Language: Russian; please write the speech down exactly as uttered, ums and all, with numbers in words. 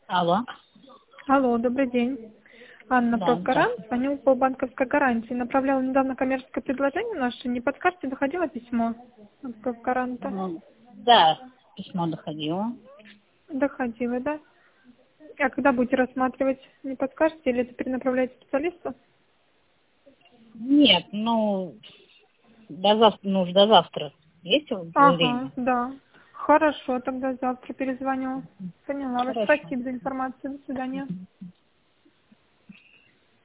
Алло. Алло, добрый день. Анна Да, Проскаран, здравствуйте. звоню по банковской гарантии. Направляла недавно коммерческое предложение наше. Не подскажете, доходило письмо от Проскаранта? Ну, да, письмо доходило. Доходило, да? А когда будете рассматривать, не подскажете или это перенаправляете специалисту? Нет, ну, до завтра, ну, уж до завтра. Есть у вас Ага, время? да. Хорошо, тогда завтра перезвоню. Поняла вас. Хорошо. Спасибо за информацию. До свидания.